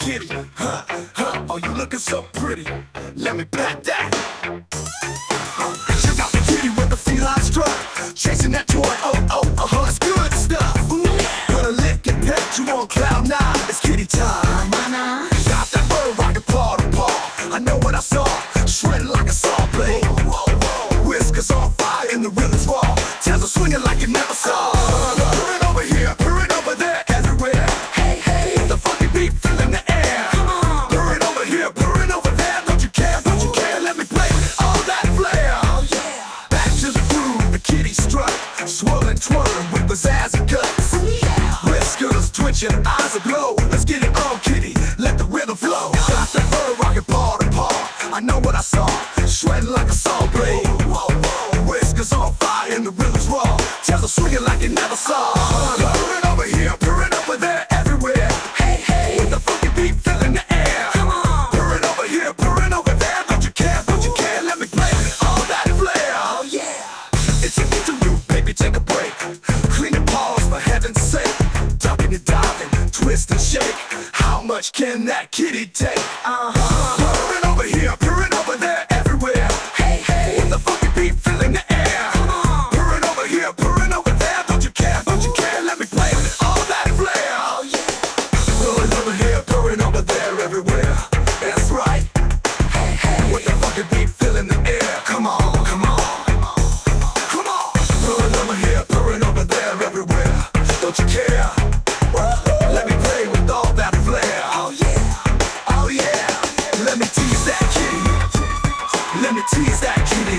kitty. Oh, you looking so pretty. Let me pat that. Check out the kitty with the feline strut, chasing that toy. It's good stuff. Gonna lick and pet you on cloud nine. It's kitty time. Got that bird rockin' paw to paw. I know what I saw, shredded like a saw blade. Whiskers on fire and the rhythm's raw. Tails are swinging like you never saw. Purring over here, purring over there, everywhere. Hey, hey, the funky beat filling the air. Purring over here, purring over there. Don't you care, don't you care? Let me play with all that flair. Back to the groove, the kitty strut, swirling, twirling with pizzazz and guts. Whiskers twitching, eyes aglow. Let's get it on, kitty, let the rhythm flow. Got that bird rockin' paw to paw. I know what I saw, shredding like a saw blade. Whiskers on fire and the rhythm's raw. Tails are swinging like you never saw. Purring over here, purring over there, everywhere. Hey, hey, with the funky beat filling the air. Purring over here, purring over there. Don't you care, don't you care? Let me play with all that flair. It's an interlude, baby, take a break. Clean your paws for heaven's sake. Ducking and diving, twist and shake. How much can that kitty take? Purring over here, purring over there, everywhere. Hey, hey, with the funky beat filling the air. Purring over here, purring over there. Don't you care, don't you care? Let me play with all that flair. Purring over here, purring over there, everywhere. That's right. Hey, hey, with the funky beat filling the air. Come on, come on, come on. Purring over here, purring over there, everywhere. Don't you care? Let me play with all that flair. Oh yeah. Let me tease that kitty. Let me tease that kitty.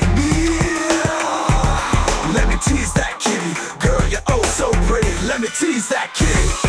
Yeah. Let me tease that kitty. Girl, you're oh so pretty. Let me tease that kitty.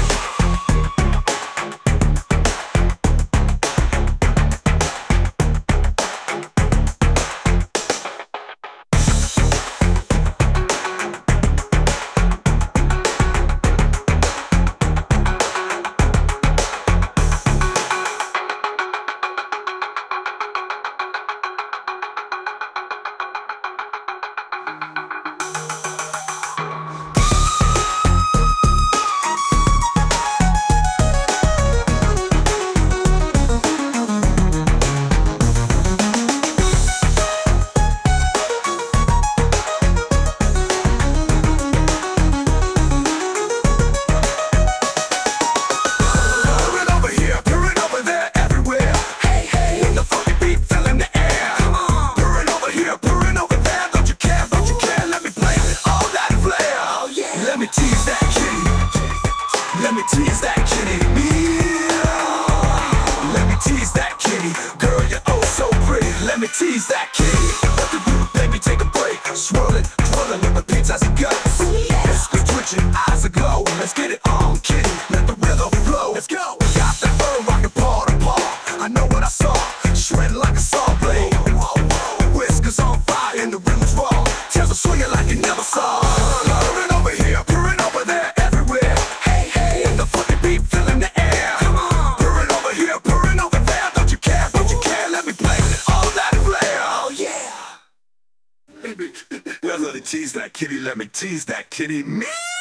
Let me tease that kitty. Let me tease that kitty. Yeah. Let me tease that kitty. Girl, you're oh so pretty. Let me tease that kitty. Let the groove, baby, take a break. Swirling, twirling with the pizzazz and guts. Whiskers twitching, eyes aglow. Let's get it on, kitty. Let the rhythm flow. Let's go. Got that bird rockin' paw to paw. I know what I saw, shredding like a saw blade. Whiskers on fire and the rhythm's raw. Tails are swinging like you never saw. Purring over here, purring over there, everywhere. Hey, hey, the funky beat filling the air. Purring over here, purring over there. Don't you care, don't you care? Let me play with all that flair. Baby, let me tease that kitty. Let me tease that kitty. Me.